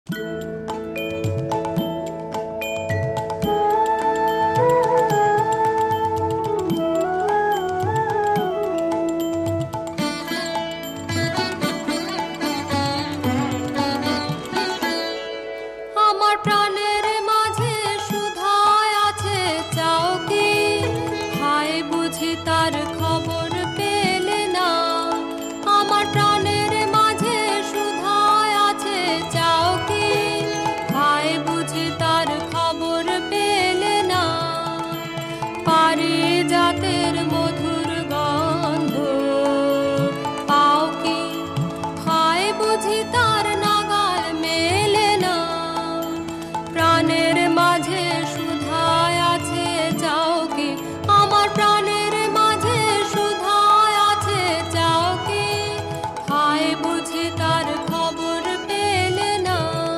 আমার প্রাণের মাঝে সুধায় আছে চাও কি? হায় বুঝি তার খবর পেলে না। আমার প্রাণের মাঝে সুধায় আছে চাও কি? হায় বুঝি তার খবর পেলে না। পারিজাতের মধুর গন্ধ পাও কি? হায় বুঝি তার নাগাল মেলে না। প্রাণের মাঝে সুধায় আছে চাও কি? আমার প্রাণের মাঝে সুধায় আছে চাও কি? হায় বুঝি তার খবর পেলে না।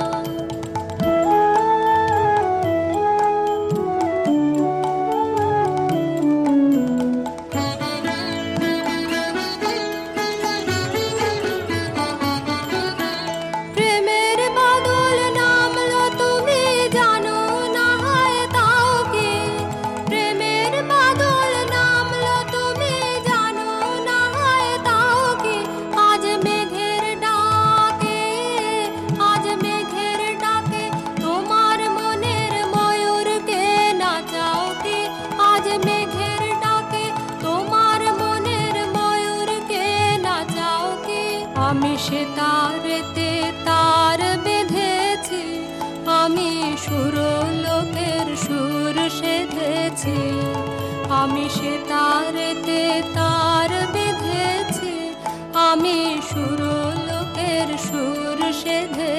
প্রেমের বাদল নামলো তুমি জানো না হয় তাও কি? প্রেমের বাদল নামলো তুমি জানো না হয় তাও কি? আজ মেঘের ডাকে, আজ মেঘের ডাকে তোমার মনের ময়ূরকে নাচাও কি? আজ মেঘের ডাকে তোমার মনের ময়ূরকে নাচাও কি? আমি সে তারেতে তার বেঁধেছি, আমি সুরলোকের সুর সেধেছি। আমি সে তারেতে তার বেঁধেছি, আমি সুরলোকের সুর সেধেছি।